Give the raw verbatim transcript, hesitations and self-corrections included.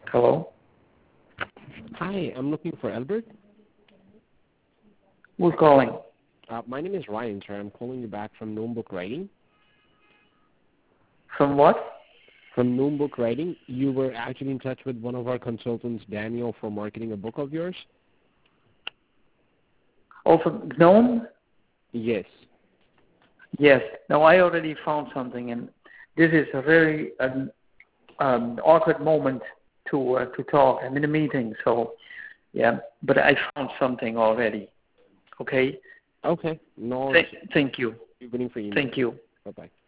Hello? Hi, I'm looking for Albert. Who's calling? Uh, my name is Ryan, sir. I'm calling you back from Gnome Book Writing. From what? From Gnome Book Writing. You were actually in touch with one of our consultants, Daniel, for marketing a book of yours. Oh, from Gnome? Yes. Yes. No, I already found something, and this is a very um, um, awkward moment to uh, to talk. I'm in a meeting, so yeah. But I found something already. Okay. Okay. No. Th- thank you. Waiting for you. Thank you. Bye bye.